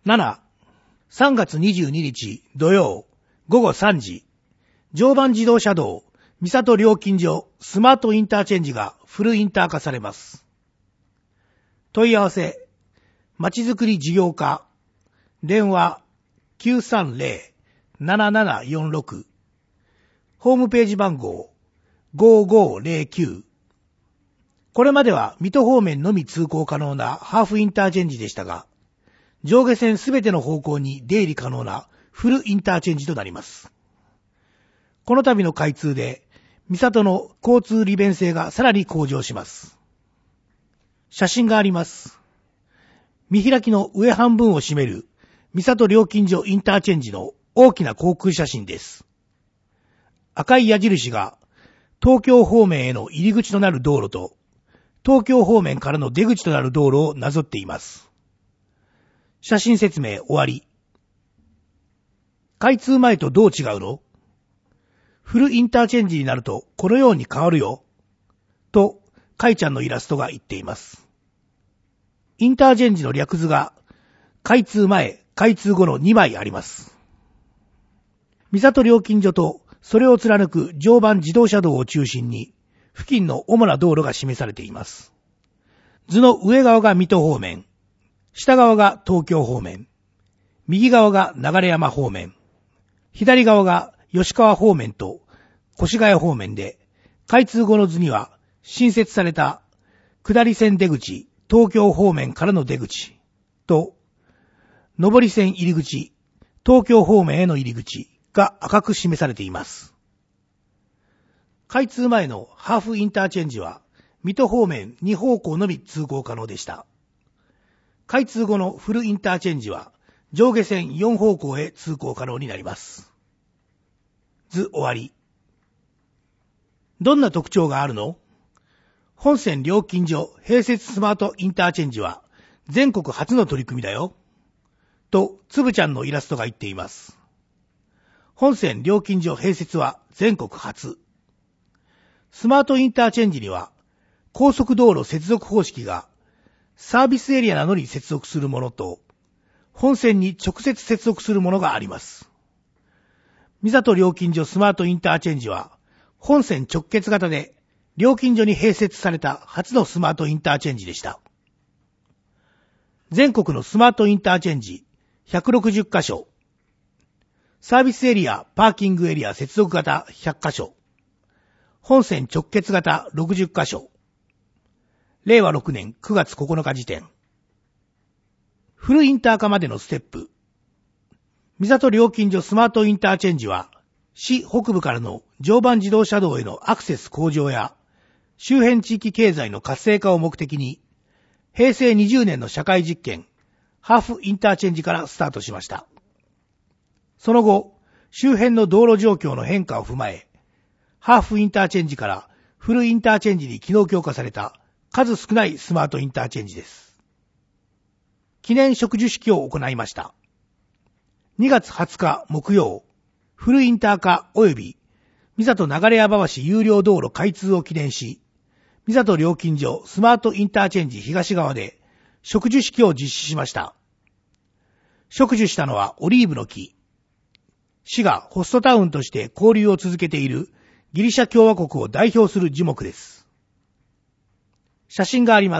7、3月22日土曜午後3時、常磐自動車道三郷料金所スマートインターチェンジがフルインター化されます。問い合わせ、まちづくり事業課、電話 930-7746、ホームページ番号5509。これまでは水戸方面のみ通行可能なハーフインターチェンジでしたが、上下線すべての方向に出入り可能なフルインターチェンジとなります。この度の開通で、三郷の交通利便性がさらに向上します。写真があります。見開きの上半分を占める三郷料金所インターチェンジの大きな航空写真です。赤い矢印が東京方面への入り口となる道路と東京方面からの出口となる道路をなぞっています。写真説明終わり。開通前とどう違うの？フルインターチェンジになるとこのように変わるよ。と、かいちゃんのイラストが言っています。インターチェンジの略図が開通前、開通後の2枚あります。三郷料金所とそれを貫く常磐自動車道を中心に付近の主な道路が示されています。図の上側が水戸方面、下側が東京方面、右側が流山方面、左側が吉川方面と越谷方面で、開通後の図には新設された下り線出口、東京方面からの出口と、上り線入り口、東京方面への入り口が赤く示されています。開通前のハーフインターチェンジは、水戸方面2方向のみ通行可能でした。開通後のフルインターチェンジは、上下線4方向へ通行可能になります。図終わり。どんな特徴があるの？本線料金所併設スマートインターチェンジは全国初の取り組みだよ。と、つぶちゃんのイラストが言っています。本線料金所併設は全国初。スマートインターチェンジには高速道路接続方式がサービスエリアなどに接続するものと本線に直接接続するものがあります。三郷料金所スマートインターチェンジは本線直結型で料金所に併設された初のスマートインターチェンジでした。全国のスマートインターチェンジ160カ所、サービスエリアパーキングエリア接続型100カ所、本線直結型60カ所、令和6年9月9日時点。フルインター化までのステップ。三郷料金所スマートインターチェンジは、市北部からの常磐自動車道へのアクセス向上や、周辺地域経済の活性化を目的に、平成20年の社会実験、ハーフインターチェンジからスタートしました。その後、周辺の道路状況の変化を踏まえ、ハーフインターチェンジからフルインターチェンジに機能強化された数少ないスマートインターチェンジです。記念植樹式を行いました。2月20日木曜、フルインター化及び三郷流山橋有料道路開通を記念し、三郷料金所スマートインターチェンジ東側で植樹式を実施しました。植樹したのはオリーブの木。市がホストタウンとして交流を続けているギリシャ共和国を代表する樹木です。写真があります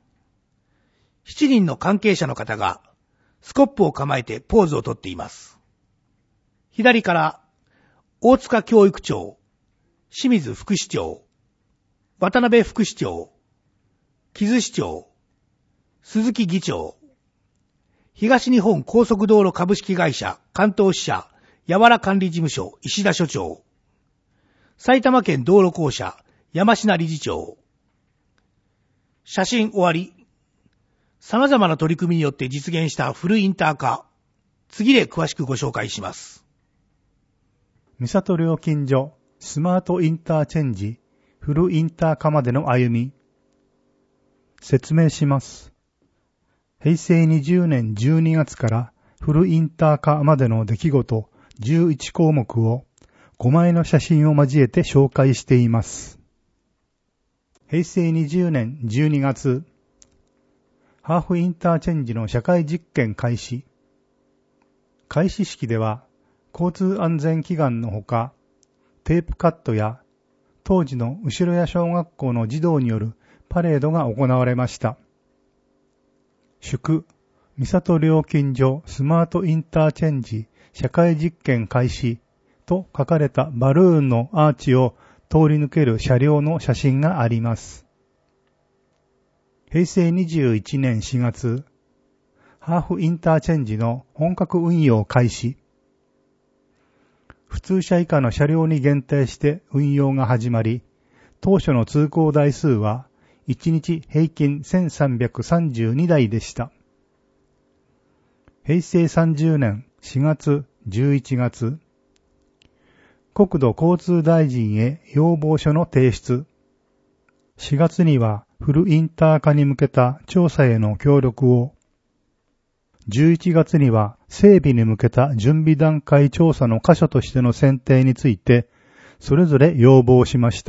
。7人の関係者の方がスコップを構えてポーズをとっています。左から大塚教育長、清水副市長、渡辺副市長、木津市長、鈴木議長、東日本高速道路株式会社関東支社八原管理事務所石田所長、埼玉県道路公社山科理事長。写真終わり。様々な取り組みによって実現したフルインター化。次で詳しくご紹介します。 三郷料金所スマートインターチェンジフルインター化までの歩み。説明します。平成20年12月からフルインター化までの出来事11項目を5枚の写真を交えて紹介しています。平成20年12月、ハーフインターチェンジの社会実験開始。 開始式では交通安全祈願のほか、テープカットや当時の後谷小学校の児童によるパレードが行われました。祝、三郷料金所スマートインターチェンジ社会実験開始と書かれたバルーンのアーチを通り抜ける車両の写真があります。平成21年4月、ハーフインターチェンジの本格運用開始。普通車以下の車両に限定して運用が始まり、当初の通行台数は1日平均1332台でした。平成30年4月11月、国土交通大臣へ要望書の提出。4月にはフルインター化に向けた調査への協力を、11月には整備に向けた準備段階調査の箇所としての選定について、それぞれ要望しました。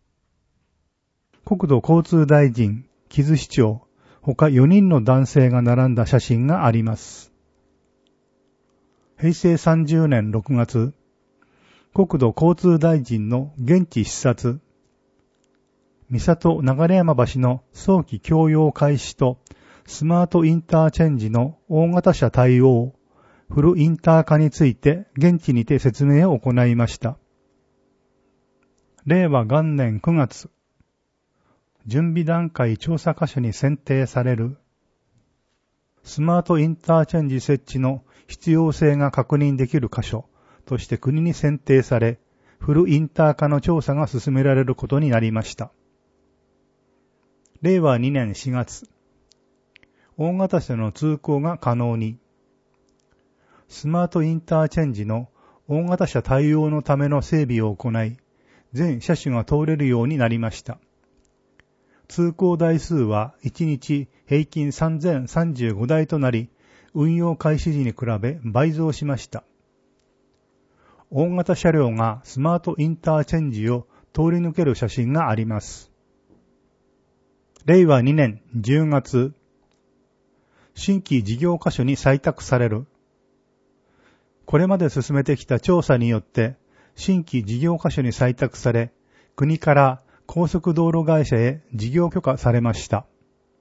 国土交通大臣、木津市長、他4人の男性が並んだ写真があります。平成30年6月、国土交通大臣の現地視察、三郷流山橋の早期供用開始とスマートインターチェンジの大型車対応、フルインター化について現地にて説明を行いました。令和元年9月、準備段階調査箇所に選定されるスマートインターチェンジ設置の必要性が確認できる箇所として国に選定され、フルインター化の調査が進められることになりました。令和2年4月、大型車の通行が可能に、スマートインターチェンジの大型車対応のための整備を行い、全車種が通れるようになりました。通行台数は1日平均3035台となり、運用開始時に比べ倍増しました。大型車両がスマートインターチェンジを通り抜ける写真があります。令和2年10月、新規事業箇所に採択される。これまで進めてきた調査によって、新規事業箇所に採択され、国から高速道路会社へ事業許可されました。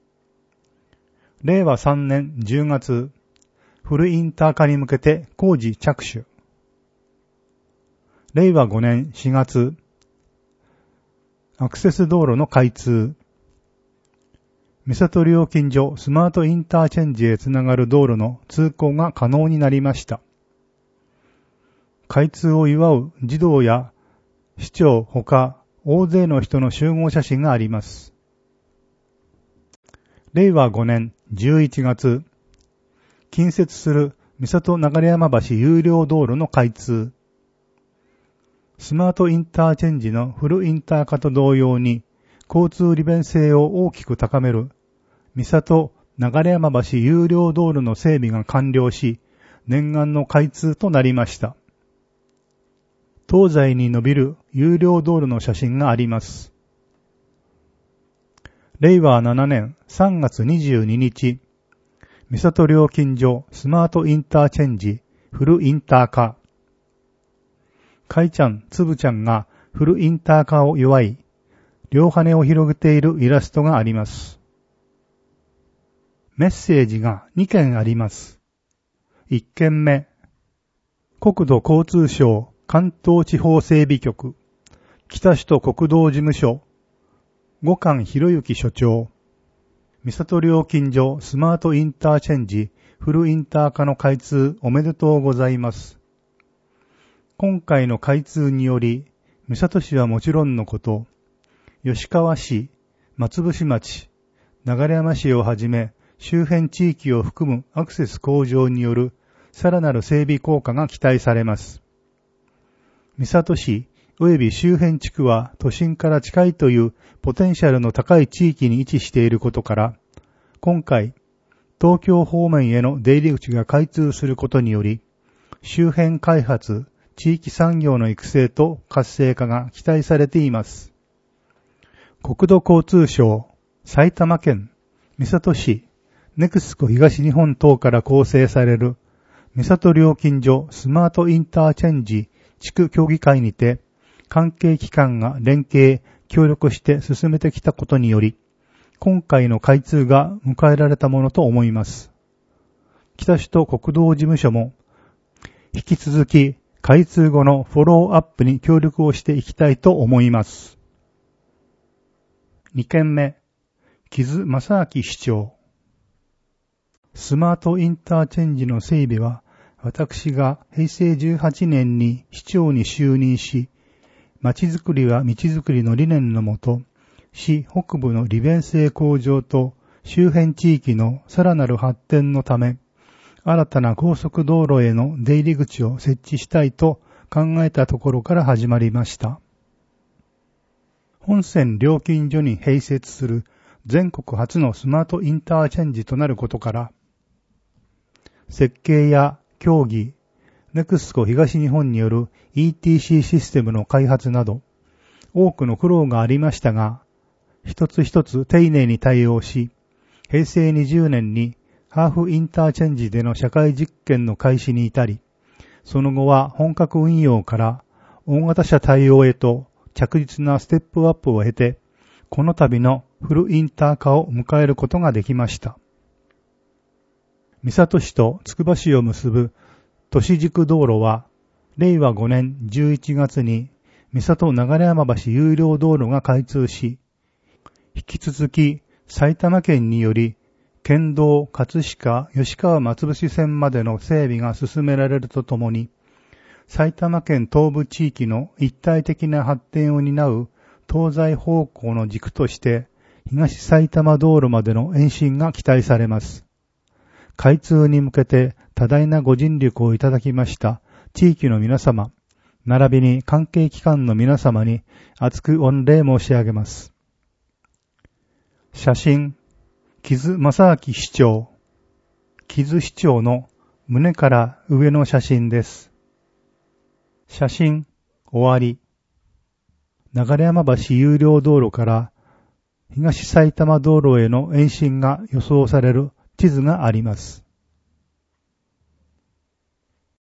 令和3年10月、フルインター化に向けて工事着手。令和5年4月、アクセス道路の開通。三郷料金所スマートインターチェンジへつながる道路の通行が可能になりました。開通を祝う児童や市長ほか大勢の人の集合写真があります。令和5年11月、近接する三郷流山橋有料道路の開通。スマートインターチェンジのフルインター化と同様に、交通利便性を大きく高める三郷流山橋有料道路の整備が完了し、念願の開通となりました。東西に伸びる有料道路の写真があります。令和7年3月22日、三郷料金所スマートインターチェンジフルインター化。かいちゃん、つぶちゃんがフルインター化を祝い、両羽を広げているイラストがあります。メッセージが2件あります。1件目、国土交通省関東地方整備局、北首都国道事務所、五冠博之所長、三郷料金所スマートインターチェンジフルインター化の開通おめでとうございます。今回の開通により、三郷市はもちろんのこと、吉川市、松伏町、流山市をはじめ、周辺地域を含むアクセス向上によるさらなる整備効果が期待されます。三郷市及び周辺地区は都心から近いというポテンシャルの高い地域に位置していることから、今回、東京方面への出入り口が開通することにより、周辺開発、地域産業の育成と活性化が期待されています。国土交通省、埼玉県、三郷市、ネクスコ東日本等から構成される三郷料金所スマートインターチェンジ地区協議会にて、関係機関が連携、協力して進めてきたことにより、今回の開通が迎えられたものと思います。北首都国道事務所も、引き続き開通後のフォローアップに協力をしていきたいと思います。2件目、木津正明市長。スマートインターチェンジの整備は、私が平成18年に市長に就任し、街づくりは道づくりの理念のもと、市北部の利便性向上と周辺地域のさらなる発展のため、新たな高速道路への出入り口を設置したいと考えたところから始まりました。本線料金所に併設する全国初のスマートインターチェンジとなることから、設計や協議、ネクスコ東日本による ETC システムの開発など、多くの苦労がありましたが、一つ一つ丁寧に対応し、平成20年にハーフインターチェンジでの社会実験の開始に至り、その後は本格運用から大型車対応へと着実なステップアップを経て、この度のフルインター化を迎えることができました。三郷市とつくば市を結ぶ都市軸道路は、令和5年11月に三郷流山橋有料道路が開通し、引き続き埼玉県により県道葛飾吉川松伏線までの整備が進められるとともに、埼玉県東部地域の一体的な発展を担う東西方向の軸として東埼玉道路までの延伸が期待されます。開通に向けて多大なご尽力をいただきました地域の皆様、並びに関係機関の皆様に厚く御礼申し上げます。写真、木津正明市長。木津市長の胸から上の写真です。写真、終わり。流山橋有料道路から東埼玉道路への延伸が予想される地図があります。